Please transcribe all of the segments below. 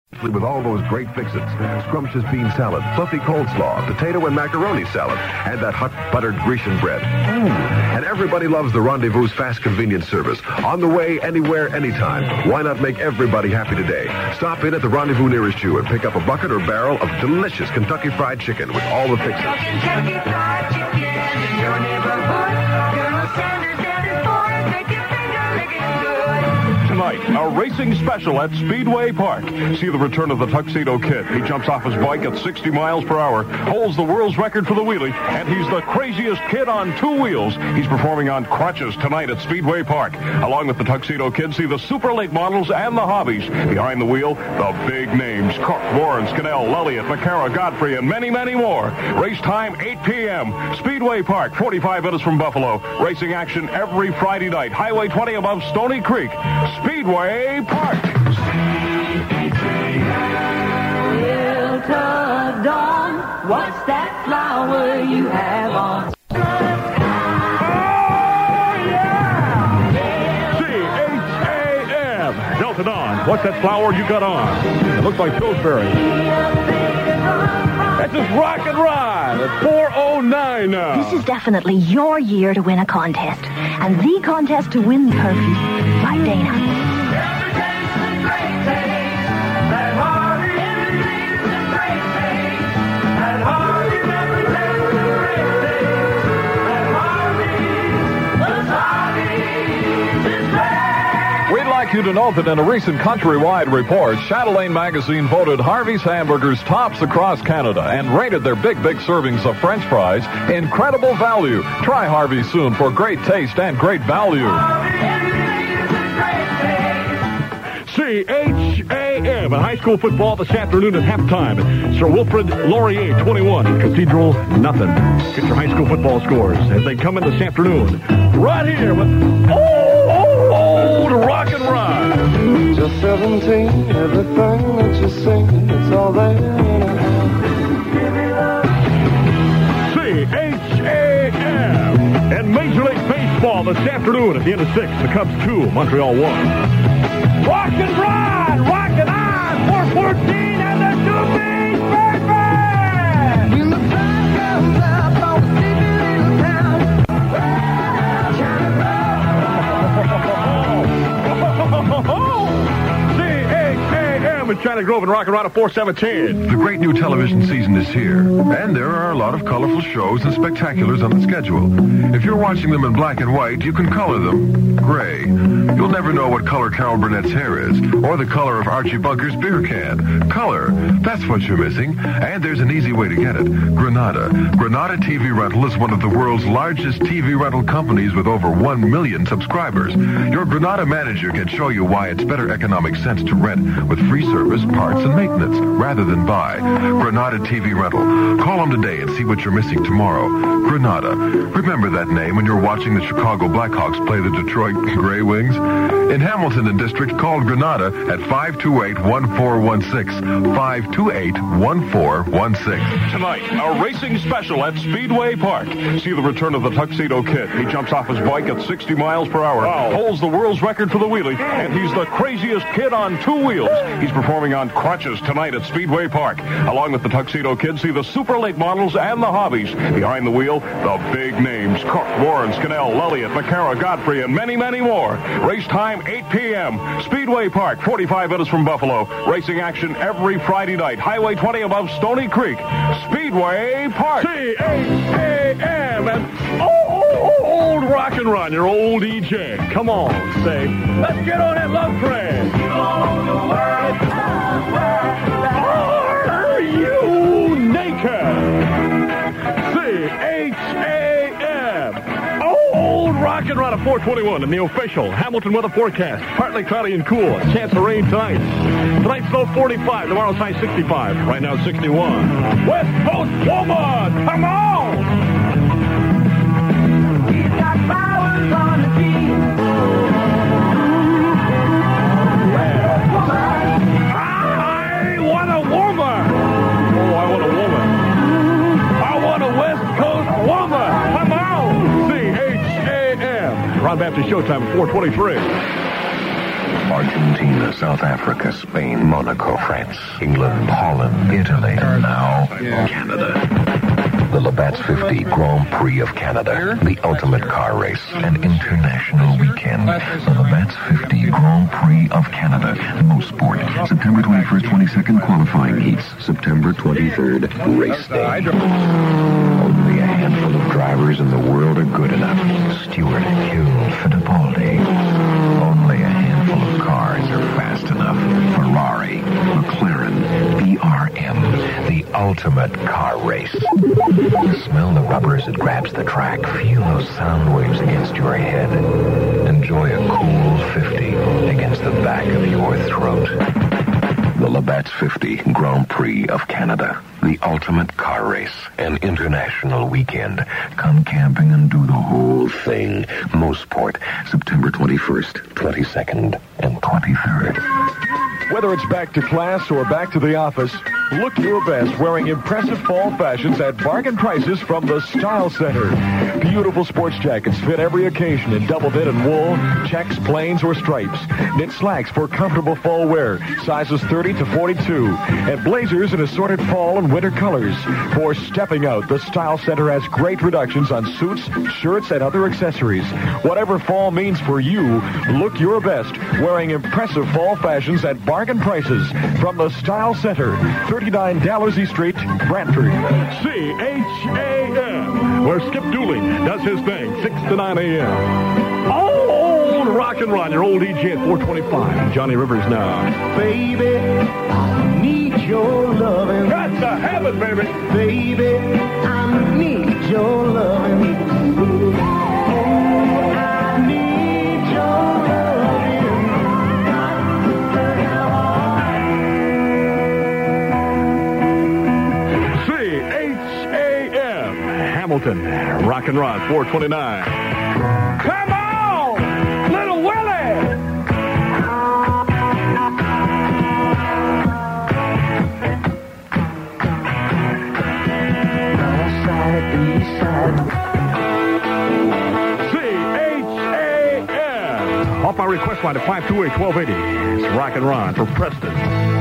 With all those great fixins, scrumptious bean salad, fluffy coleslaw, potato and macaroni salad, and that hot buttered Grecian bread. And everybody loves the Rendezvous's fast convenience service. On the way, anywhere, anytime. Why not make everybody happy today? Stop in at the Rendezvous nearest you and pick up a bucket or barrel of delicious Kentucky Fried Chicken with all the fixins. Kentucky Fried Chicken in your neighborhood. Colonel Sanders and his boys make your finger licking good. Tonight, a racing special at Speedway Park. See the return of the Tuxedo Kid. He jumps off his bike at 60 miles per hour, holds the world's record for the wheelie, and he's the craziest kid on two wheels. He's performing on crutches tonight at Speedway Park. Along with the Tuxedo Kid, see the super late models and the hobbies. Behind the wheel, the big names: Cook, Warren, Scannell, Lelliott, McCarra, Godfrey, and many, many more. Race time, 8 p.m. Speedway Park, 45 minutes from Buffalo. Racing action every Friday night. Highway 20 above Stony Creek. Speedway Park. Lilt of dawn, what's that flower you have on? C-H-A-M. Delta Dawn, what's that flower you got on? It looks like Pillsbury. That's just Rock and Ride at 4:09 now. This is definitely your year to win a contest. And the contest to win the curfew. Right, Dana? We'd like you to know that in a recent countrywide report, Chatelaine magazine voted Harvey's hamburgers tops across Canada and rated their big servings of French fries incredible value. Try Harvey soon for great taste and great value. C-H-A-M. In high school football this afternoon at halftime. Sir Wilfrid Laurier, 21. Cathedral, nothing. Get your high school football scores as they come in this afternoon. Right here with old Rock and Ride. Just 17, everything that you sing, it's all there. C-H-A-M. And Major League Baseball this afternoon at the end of 6. The Cubs 2, Montreal 1. Rock and Ride! Rock and Ride! 414 and the Doobies, baby! When the sun comes up on sleepy little town, C-H-A-M in China Grove and Rock and Ride at 417. The great new television season is here, and there are a lot of colorful shows and spectaculars on the schedule. If you're watching them in black and white, you can color them gray. You'll never know what color Carol Burnett's hair is, or the color of Archie Bunker's beer can. Color, that's what you're missing, and there's an easy way to get it. Granada. Granada TV Rental is one of the world's largest TV rental companies with over 1 million subscribers. Your Granada manager can show you why it's better economic sense to rent with free service, parts, and maintenance, rather than buy. Granada TV Rental. Call them today and see what you're missing tomorrow. Granada. Remember that name when you're watching the Chicago Blackhawks play the Detroit Gray Wings. In Hamilton and District, call Granada at 528-1416. 528-1416. Tonight, a racing special at Speedway Park. See the return of the Tuxedo Kid. He jumps off his bike at 60 miles per hour, holds the world's record for the wheelie, and he's the craziest kid on two wheels. He's performing on crutches tonight at Speedway Park. Along with the Tuxedo Kid, see the super late models and the hobbies. Behind the wheel, the big names: Cook, Warren, Scannell, Lelliott, McCarra, Godfrey, and many, many more. Race time, 8 p.m. Speedway Park, 45 minutes from Buffalo. Racing action every Friday night. Highway 20 above Stony Creek. Speedway Park. C-H-A-M. And old Rock and Run, your old EJ. Come on, say, let's get on that love train. Are you naked? C-H-A-M. Old Rock and Run at 421 in the official Hamilton weather forecast. Partly cloudy and cool. A chance of rain tonight. Tonight's low 45. Tomorrow's high 65. Right now 61. West Coast woman, come on! he's got flowers on the tree. I want a woman. Oh, I want a woman. I want a West Coast woman. Come on. C-H-A-M. Ron Baptist Showtime at 423. Argentina, South Africa, Spain, Monaco, France, England, Holland, Italy, and now Canada. The Labatt's 50 Grand Prix of Canada, the ultimate car race, an international weekend. The Labatt's 50 Grand Prix of Canada, Mosport, September 21st, 22nd qualifying heats, September 23rd, race day. Only a handful of drivers in the world are good enough. Stewart, Hill, Fittipaldi. Only a handful of cars are fast enough. Ferrari, McLaren, BRM, the ultimate car race. Smell the rubber as it grabs the track. Feel those sound waves against your head. Enjoy a cool 50 against the back of your throat. The Labatt's 50 Grand Prix of Canada. The ultimate car race. An international weekend. Come camping and do the whole thing. Mosport, September 21st, 22nd, and 23rd. Whether it's back to class or back to the office, look your best wearing impressive fall fashions at bargain prices from the Style Center. Beautiful sports jackets fit every occasion in double knit and wool, checks, plains, or stripes. Knit slacks for comfortable fall wear, sizes 30 to 42. And blazers in assorted fall and winter colors. For stepping out, the Style Center has great reductions on suits, shirts, and other accessories. Whatever fall means for you, look your best wearing impressive fall fashions at bargain prices from the Style Center, 39 Dalhousie Street, Brantford. CHAM, where Skip Dooling does his thing, 6 to 9 a.m. Old rock and roll, your old EJ at 425. Johnny Rivers now. Baby, I need your loving. Got to have it, baby. Baby, I need your loving. Oh, I need your CHAM, Hamilton, rock and roll, 429. Come on, little Willie. CHAM. Off my request line at 528-1280. It's rock and roll for Preston.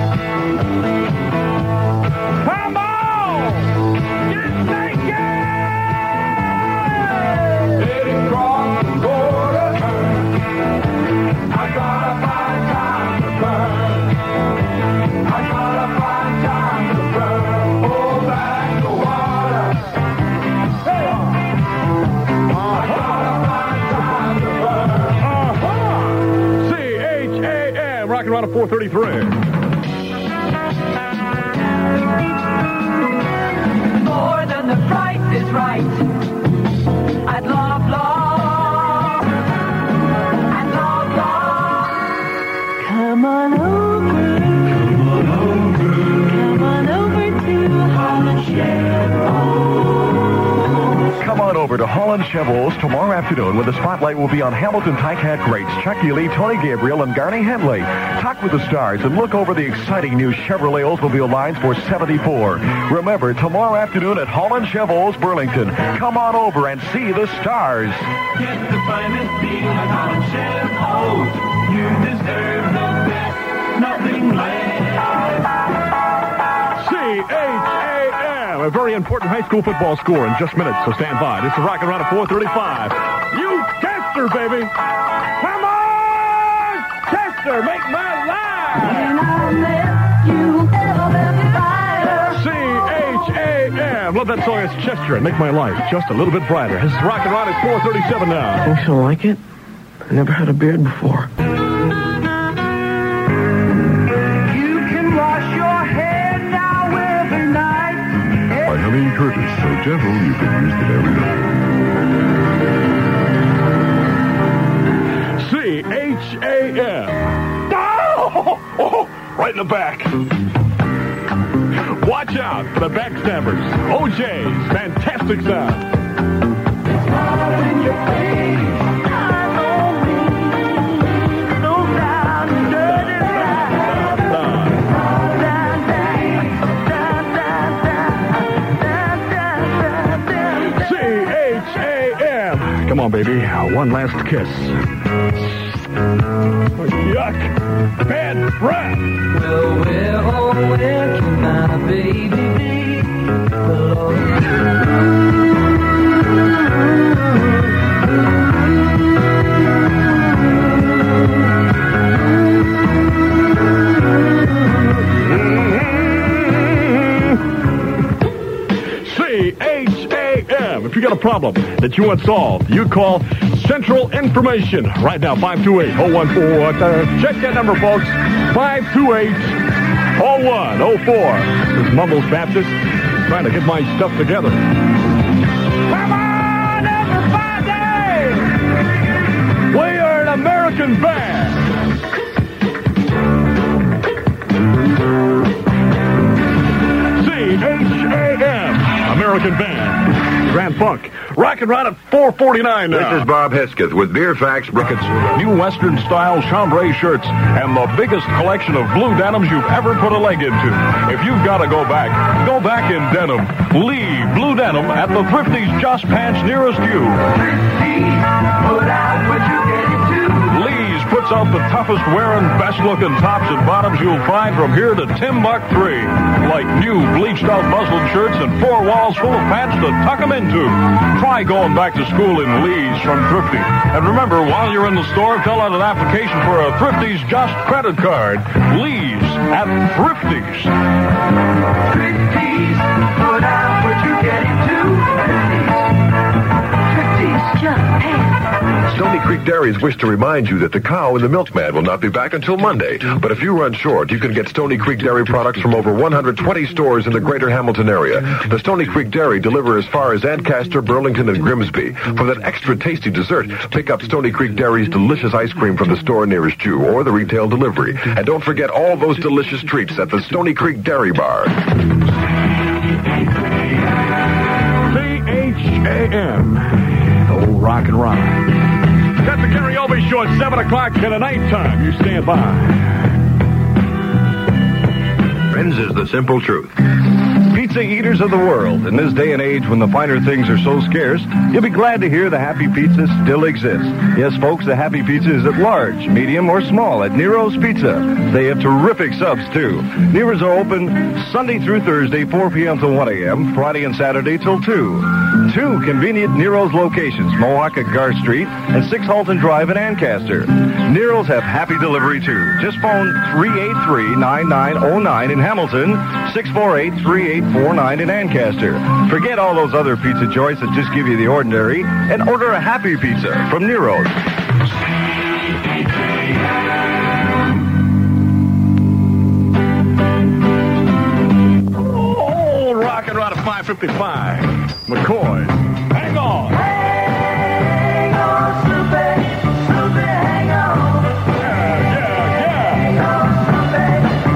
Come on! Get naked! It's across the border. I gotta find time to burn. I gotta find time to burn. Oh, back the water. Hey! I gotta find time to burn. CHAM, rock and roll at 433. More than the price is right. I'd love, love. I'd love, love. Come on over. Come on over. Come on over to Holland Chevrolet. Come on over to Holland Chevrolet tomorrow afternoon when the spotlight will be on Hamilton Titanic greats Chuck Ely, Tony Gabriel, and Garney Henley. Talk with the stars and look over the exciting new Chevrolet Oldsmobile lines for '74. Remember, tomorrow afternoon at Holland Chevrolet, Burlington. Come on over and see the stars. Get the finest deal at Holland Chevrolet. You deserve the best, nothing less. CHAM, a very important high school football score in just minutes, so stand by. This is Rock and Roll at 435. You Chester, baby! Come on! Chester, make my life! When I met you, CHAM. Love that song. It's Chester and Make My Life just a little bit brighter. This is Rock and Roll at 437 now. Think she'll like it? I never had a beard before. You can wash your hair now every night. By Helene Curtis, so gentle you can use it every day. CHAM. Oh, right in the back. Watch out for the backstabbers. OJ's fantastic sound. CHAM. Come on, baby. One last kiss. Yuck. Bad breath. Well, where, oh, where can my baby be? C-H-A-M. If you got a problem that you want solved, you call Central Information right now, 528-0141. Check that number, folks, 528-0104. This is Mumbles Baptist, trying to get my stuff together. Come on, everybody! We are an American band. C-H-A-M, American Band. Grand Funk. Rockin' right at 449 now. This is Bob Hesketh with Beer Facts Brackets. New Western style chambray shirts and the biggest collection of blue denims you've ever put a leg into. If you've got to go back in denim. Lee Blue Denim at the Thrifty's Just Pants nearest you. Put out what you get into. Lee's puts out the toughest wearing, best looking tops and bottoms you'll find from here to Timbuk3. Like new bleached out muslin shirts and 4 walls full of pants to tuck them into. Try going back to school in Lee's from Thrifty. And remember, while you're in the store, fill out an application for a Thrifty's Just credit card. Lee's at Thrifty's. Thrifty's, put out what you get into. Thrifty's, Just pants. Stony Creek Dairies wish to remind you that the cow and the milkman will not be back until Monday. But if you run short, you can get Stony Creek Dairy products from over 120 stores in the greater Hamilton area. The Stony Creek Dairy deliver as far as Ancaster, Burlington, and Grimsby. For that extra tasty dessert, pick up Stony Creek Dairy's delicious ice cream from the store nearest you or the retail delivery. And don't forget all those delicious treats at the Stony Creek Dairy Bar. C-H-A-M. Oh, rock and roll. That's the Gary Obie Show at 7 o'clock and at nighttime. You stand by. Friends is the simple truth. Pizza eaters of the world, in this day and age when the finer things are so scarce, you'll be glad to hear the Happy Pizza still exists. Yes, folks, the Happy Pizza is at large, medium, or small at Nero's Pizza. They have terrific subs, too. Nero's are open Sunday through Thursday, 4 p.m. to 1 a.m., Friday and Saturday till 2. 2 convenient Nero's locations, Mohawk at Gar Street and 6 Halton Drive in Ancaster. Nero's have happy delivery, too. Just phone 383-9909 in Hamilton, 648-3849 in Ancaster. Forget all those other pizza joints that just give you the ordinary and order a Happy Pizza from Nero's. Oh, rockin' right at 5:55. McCoy. Hang on. hang on, Snoopy, Snoopy, hang on. Yeah. Hang on, Snoopy,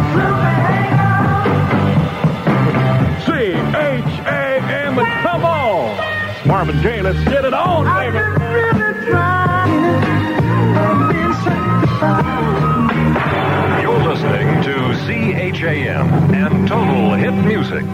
Snoopy, hang on. C-H-A-M and come on. Marvin Gaye, let's get it on, baby. I've been really trying. I've been sacrificed. You're listening to CHAM and Total Hit Music.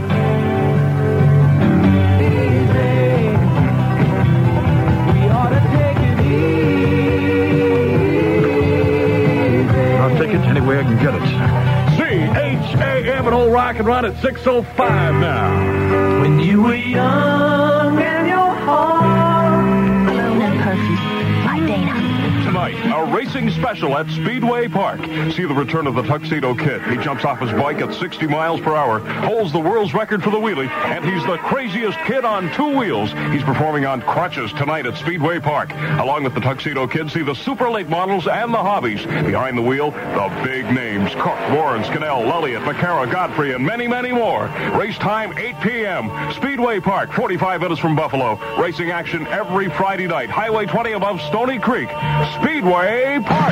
I'll take it any way I can get it. C-H-A-M and old rock and run at 6:05 now. When you were young and your heart. Alone and Perfect by Dana. Tonight, a racing special at Speedway Park. See the return of the Tuxedo Kid. He jumps off his bike at 60 miles per hour, holds the world's record for the wheelie, and he's the craziest kid on 2 wheels. He's performing on crutches tonight at Speedway Park. Along with the Tuxedo Kid, see the super late models and the hobbies. Behind the wheel, the big names: Cook, Warren, Scannell, Lelliott, McCarra, Godfrey, and many, many more. Race time, 8 p.m. Speedway Park, 45 minutes from Buffalo. Racing action every Friday night. Highway 20 above Stony Creek. Speedway Park.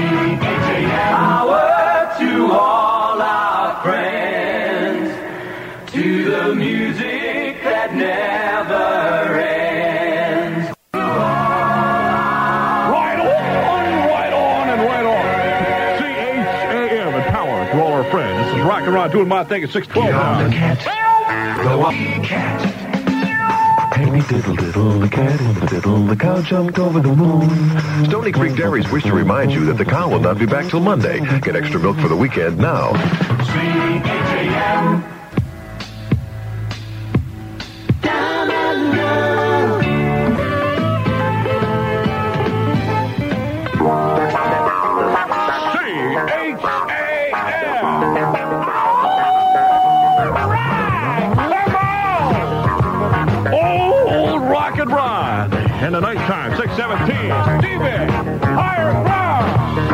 Power to all our friends, to the music that never ends. Right on, and right on. C-H-A-M and power to all our friends. This is Rock and Ron doing my thing at 6:12 now. Go on, cat. Hey diddle diddle, the cat in the diddle, the cow jumped over the moon. Stony Creek Dairies wish to remind you that the cow will not be back till Monday. Get extra milk for the weekend now. CHAM. In the nighttime, 6:17. Stevie, higher ground.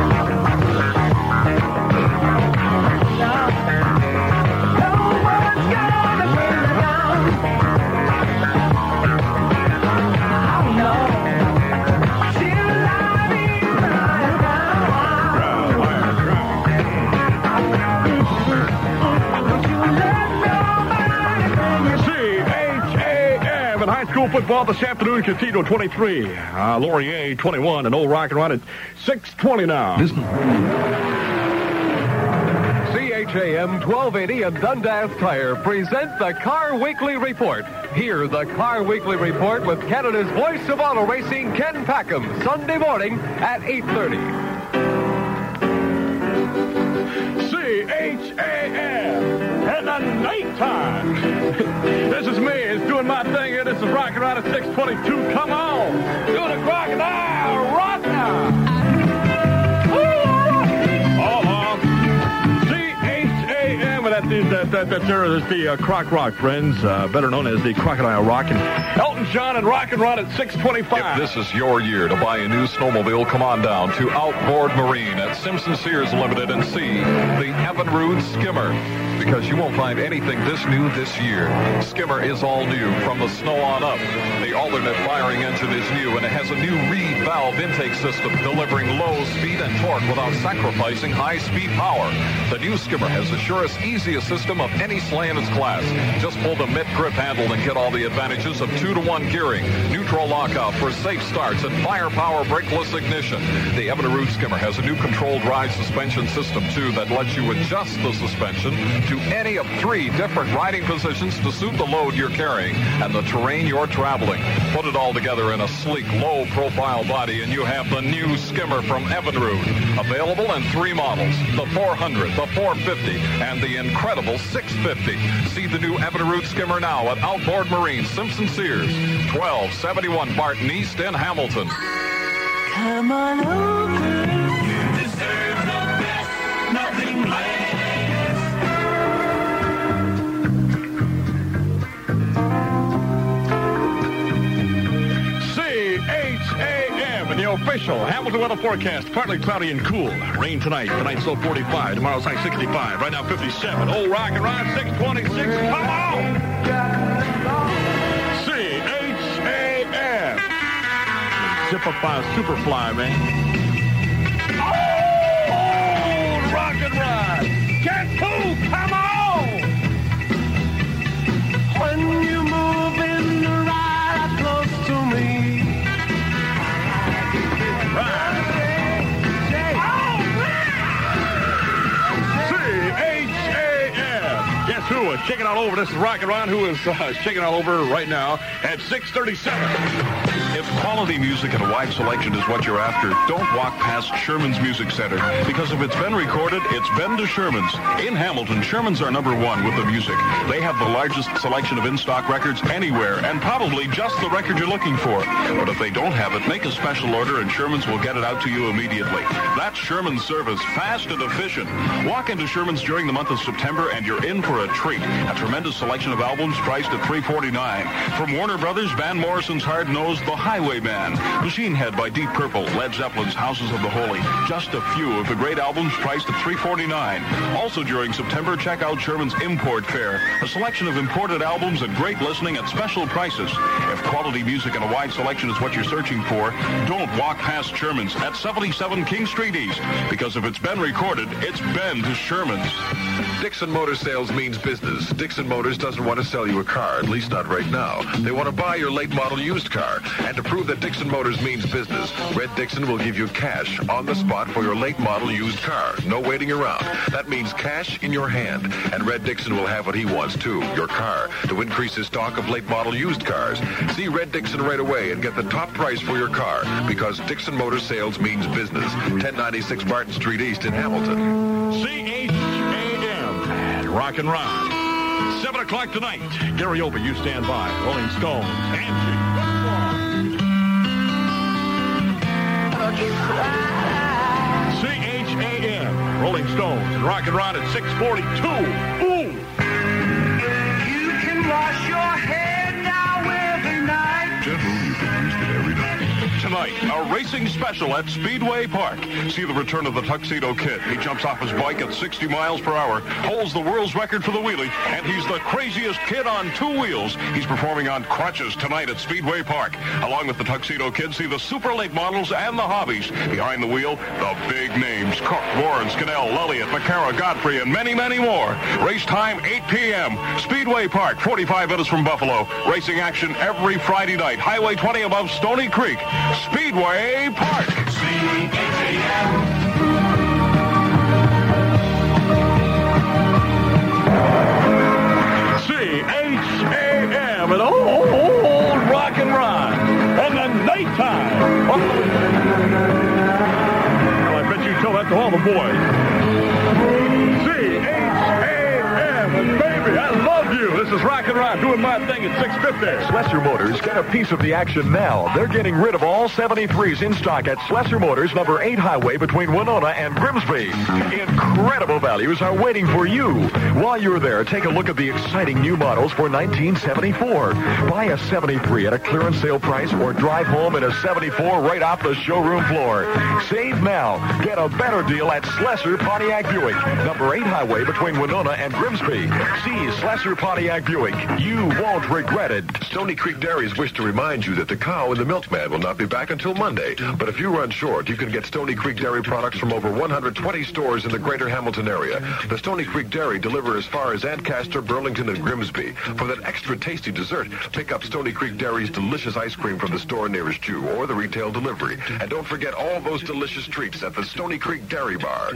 School football this afternoon, Casino 23, Laurier 21, and Old Rock and Run at 6:20 now. CHAM 1280 and Dundas Tire present the Car Weekly Report. Hear the Car Weekly Report with Canada's voice of auto racing, Ken Packham, Sunday morning at 8:30. CHAM in the nighttime. This is me. It's doing my thing here. This is Rockin' Around at 6:22. Come on. Do the crocodile. Rock now. CHAM. That's the Croc Rock, friends, better known as the Crocodile Rock. And Elton John and Rockin' Run at 6:25. If this is your year to buy a new snowmobile, come on down to Outboard Marine at Simpson Sears Limited and see the Evinrude Skimmer. Because you won't find anything this new this year. Skimmer is all new from the snow on up. The alternate firing engine is new, and it has a new Reed valve intake system delivering low speed and torque without sacrificing high-speed power. The new Skimmer has the surest, easiest system of any sleigh in its class. Just pull the mid grip handle and get all the advantages of 2-to-1 gearing, neutral lockout for safe starts, and firepower brakeless ignition. The Evinrude Skimmer has a new controlled ride suspension system, too, that lets you adjust the suspension to any of 3 different riding positions to suit the load you're carrying and the terrain you're traveling. Put it all together in a sleek, low-profile body, and you have the new Skimmer from Evinrude. Available in 3 models, the 400, the 450, and the incredible 650. See the new Evinrude Skimmer now at Outboard Marine, Simpson Sears, 1271 Barton East in Hamilton. Come on over. You deserve the best, nothing less. CHAM and the official Hamilton weather forecast. Partly cloudy and cool. Rain tonight. Tonight's low 45. Tomorrow's high 65. Right now 57. Old Rock and Ride 626. Come on! CHAM. Zip up by a Superfly, man. Old Rock and Ride. Get cool. Come on! When you move in the ride close to me. CHAM. Guess who is shaking all over? This is Rockin' Ron, who is shaking all over right now at 6:37. If quality music and a wide selection is what you're after, don't walk past Sherman's Music Center. Because if it's been recorded, it's been to Sherman's. In Hamilton, Sherman's are #1 with the music. They have the largest selection of in-stock records anywhere, and probably just the record you're looking for. But if they don't have it, make a special order and Sherman's will get it out to you immediately. That's Sherman's service, fast and efficient. Walk into Sherman's during the month of September and you're in for a treat. A tremendous selection of albums priced at $349. From Warner Brothers, Van Morrison's Hard Nose, The Highwayman, Machine Head by Deep Purple, Led Zeppelin's Houses of the Holy. Just a few of the great albums priced at $349. Also during September, check out Sherman's Import Fair, a selection of imported albums and great listening at special prices. If quality music and a wide selection is what you're searching for, don't walk past Sherman's at 77 King Street East, because if it's been recorded, it's been to Sherman's. Dixon Motor Sales means business. business. Dixon Motors doesn't want to sell you a car, at least not right now. They want to buy your late model used car. And to prove that Dixon Motors means business, Red Dixon will give you cash on the spot for your late model used car. No waiting around. That means cash in your hand. And Red Dixon will have what he wants too, your car, to increase his stock of late model used cars. See Red Dixon right away and get the top price for your car, because Dixon Motors sales means business. 1096 Barton Street East in Hamilton. CHAM, Rock and Rod. 7 o'clock tonight. Gary Oba, you stand by. Rolling Stones, Angie. CHAM, Rolling Stones, Rock and Rod at 6:42. Ooh! You can wash your head now every night. Gentle, you can use it every night. Tonight, a racing special at Speedway Park. See the return of the Tuxedo Kid. He jumps off his bike at 60 miles per hour, holds the world's record for the wheelie, and he's the craziest kid on two wheels. He's performing on crutches tonight at Speedway Park. Along with the Tuxedo Kid, see the super late models and the hobbies. Behind the wheel, the big names: Cook, Warren, Scannell, Elliott, McCarra, Godfrey, and many, many more. Race time, 8 p.m. Speedway Park, 45 minutes from Buffalo. Racing action every Friday night. Highway 20 above Stony Creek. Speedway Park. CHAM, an old rock and rod. And the nighttime. Oh. Well, I bet you tell that to all the boys. CHAM, and baby, I love you. This is Rock and Rod doing my thing at 6:50. Slessor Motors, get a piece of the action now. They're getting rid of all 73s in stock at Slessor Motors, number 8 Highway between Winona and Grimsby. Incredible values are waiting for you. While you're there, take a look at the exciting new models for 1974. Buy a 73 at a clearance sale price or drive home in a 74 right off the showroom floor. Save now. Get a better deal at Slessor Pontiac Buick, number 8 Highway between Winona and Grimsby. See Slessor Pontiac Buick. You won't regret it. Stony Creek Dairies wish to remind you that the cow and the milkman will not be back until Monday. But if you run short, you can get Stony Creek Dairy products from over 120 stores in the greater Hamilton area. The Stony Creek Dairy deliver as far as Ancaster, Burlington, and Grimsby. For that extra tasty dessert, pick up Stony Creek Dairy's delicious ice cream from the store nearest you or the retail delivery. And don't forget all those delicious treats at the Stony Creek Dairy Bar.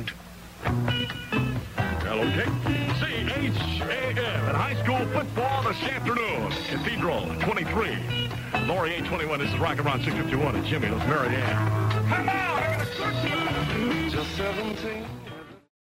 Okay. CHAM and high school football this afternoon. Cathedral 23. Laurie 821. This is Rock and Roll 651 and Jimmy. That's Mary Ann. Come on, I got a good time. Just 17.